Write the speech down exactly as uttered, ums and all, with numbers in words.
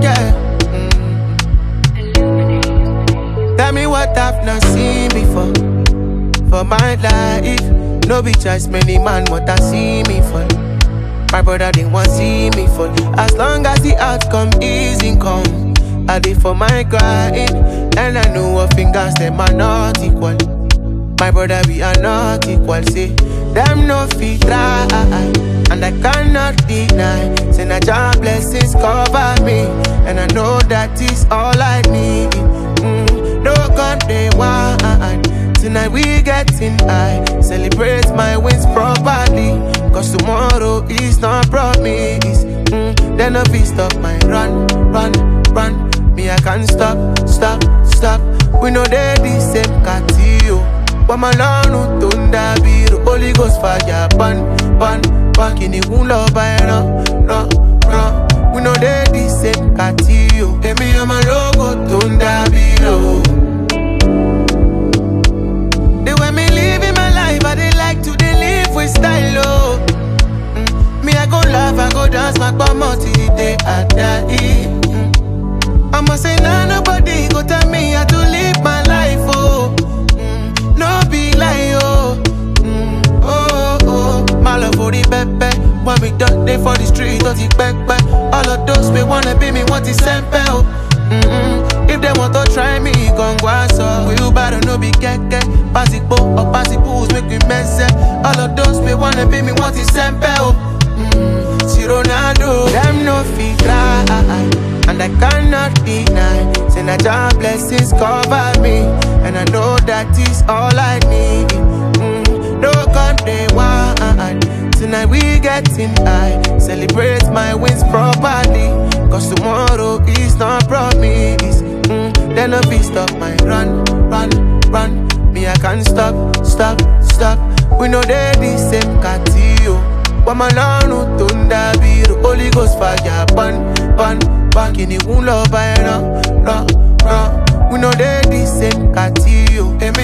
yeah. Mm. Tell me what I've not seen before. For my life, no be just many man what I see me for. My brother didn't want see me fall. As long as the outcome is income, I did for my grind, and I know what fingers them are not equal. My brother we are not equal. Say them no fit try, and I cannot deny. Say na Jah blessings cover me, and I know that is all I need. Mm, no gun they want. Tonight we getting high, celebrate my wins properly. Cause tomorrow is not promise. Mm, then no be stop my run, run, run. Me I can't stop, stop, stop. We know they the same catio. But my lord no tunda biro. Holy Ghost fire, pan, pan, pan. Kini ulo by run, run, run. We know they the same catio. Hey, me and my logo tunda biro. Me living my life, I they like to they live with style, oh. Mm. Me I go laugh, I go dance, my bum till the day I die. Mm. I'ma say nah, nobody go tell me how to live my life, oh. Mm. No be lie, oh. Mm. Oh, oh, my love for the pepe. When we done they for the street, don't it back back. All of those me wanna be me, want it sempe, oh. Mm-mm. If they want to try me, gon' go so. We you better no be keke. Pass it bo or pass it booze, make me mess it. All of those me wanna be me, want it sempe, oh. Mm, see Ronaldo, them no fit try, and I cannot deny. Say na Jah blessings cover me, and I know that is all I need. Mm, no gun they want. Tonight we getting high, celebrate my wins properly. Cause tomorrow is not promise. Mm, then no be stop my run, run, run. Me I can't stop, stop, stop. We know they the same catio. But my lord no tunda biro. Holy Ghost fire, pan, pan, pan. Kini ulo by run, run, run. We know they the same catio.